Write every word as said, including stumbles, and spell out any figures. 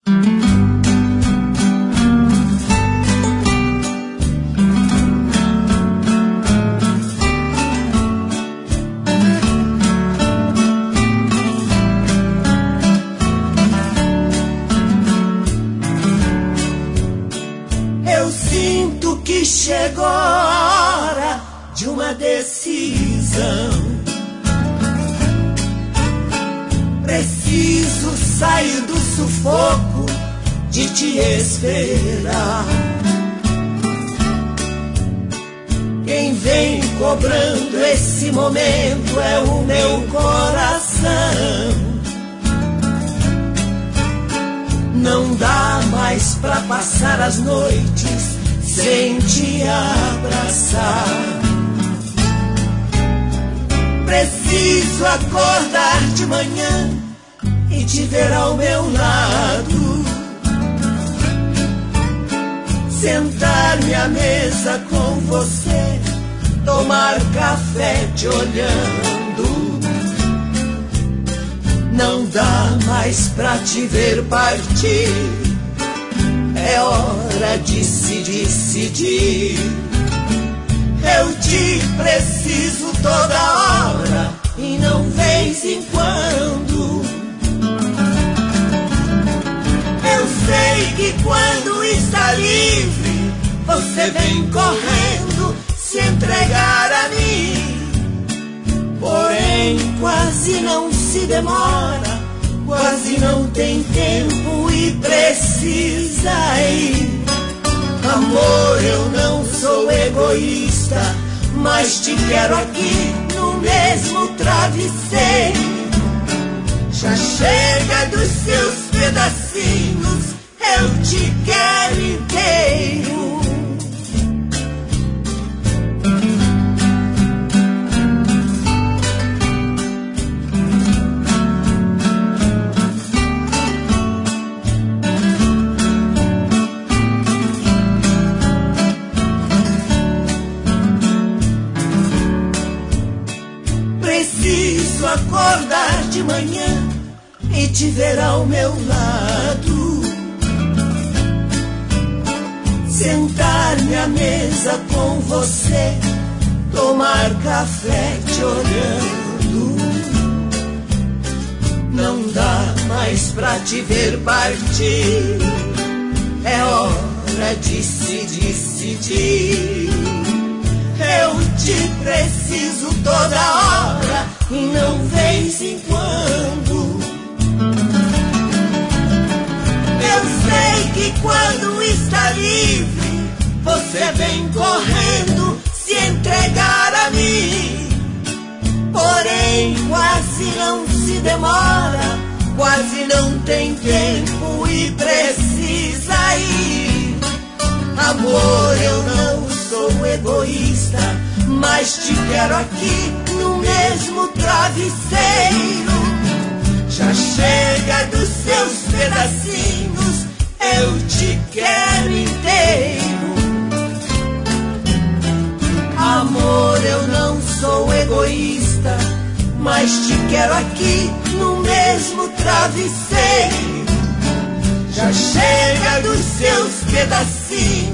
Chegou a hora de uma decisão. Preciso sair do sufoco de te esperar. Quem vem cobrando esse momento é o meu coração. Não dá mais pra passar as noites sem te abraçar. Preciso acordar de manhã e te ver ao meu lado. Sentar-me à mesa com você, tomar café te olhando. Não dá mais pra te ver partir. É hora de se decidir. Eu te preciso toda hora e não vez em quando. Eu sei que quando está livre, você vem correndo se entregar a mim. Porém, quase não se demora, quase não tem tempo e precisa ir. Amor, eu não sou egoísta, mas te quero aqui no mesmo travesseiro. Já chega dos seus pedacinhos, eu te quero inteiro. Acordar de manhã e te ver ao meu lado. Sentar-me à mesa com você, tomar café te olhando. Não dá mais pra te ver partir. É hora de se decidir. Eu te preciso toda hora e não vez em quando. Eu sei que quando está livre, você vem correndo se entregar a mim. Porém, quase não se demora, quase não tem tempo e precisa ir. Amor, eu não sou egoísta, mas te quero aqui no mesmo travesseiro. Já chega dos seus pedacinhos, eu te quero inteiro. Amor, eu não sou egoísta, mas te quero aqui no mesmo travesseiro. Já chega dos seus pedacinhos,